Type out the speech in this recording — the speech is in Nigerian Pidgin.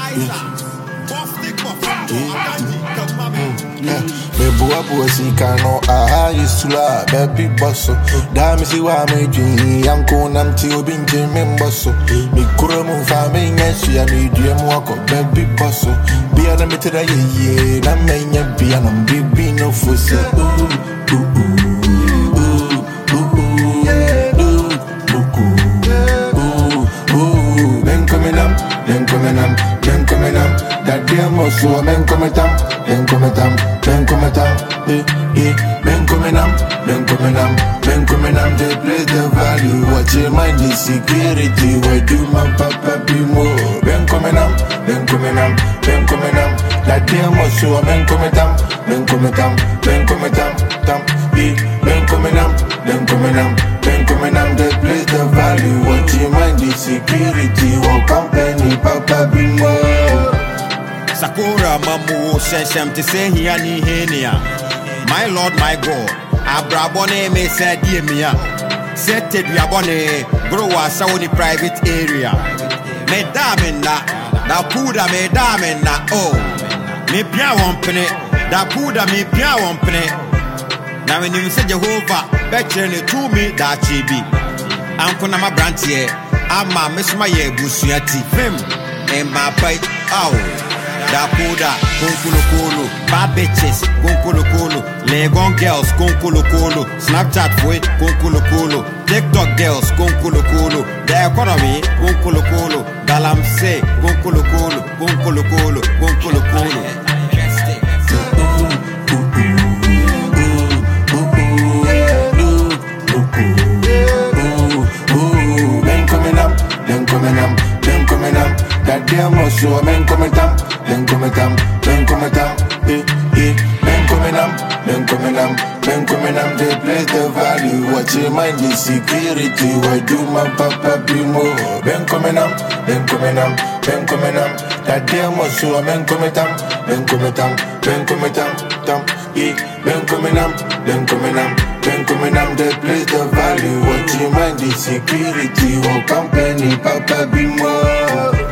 Me boa sika no aha isula baby bosso. Da me si wa me dwi yanko nam ti obi nje me mbosso. Me kuro mu fa me nyesu ya me due mu akọ baby bosso. Bia na me tira ye na me nya bia na bibi no fusse. That dear mosso, men come tam, men come tam, men come tam, men come nam, men come nam, men come nam. They place the value, watch your mind, the security. Why do my papa be more? Men come nam, men come nam, men come nam. That dear mosso, men come tam, men come tam, men come tam, tam, men come nam, men come nam, men come nam. They place the value, watch your mind, the security. What company, papa be more? Sakura mamu seshem to say here ni henia. My Lord, my God, Abrabone me said dear mia. Set it yabone, grow a saudi private area. Me damina, da puda me damina, oh. Me pia wampene, da puda me pia wampene. Now when you say Jehovah, better to me that chibi. Uncle Nama Brantier, Ama Miss Maye Busiati, Fim, and my bite, oh. Da puda, kunkulu kulu, bad bitches, kunkulu kulu, Legon girls, kunkulu kulu, Snapchat boy, kunkulu kulu, TikTok girls, kunkulu kulu, the economy, kunkulu kulu, Galamse, kunkulu kulu, kunkulu kulu, kunkulu kulu. That dear mosso, men come tam, men come tam, men come tam, men come nam, men come nam, men come nam. They place the value, watch your mind, the security. Why do my papa be more? Men come nam, men come nam, men come nam. That dear mosso, men come tam, men come tam, men come tam, tam, men come nam, men come nam, men come nam. They place the value, watch your mind, the security. What company, papa be more?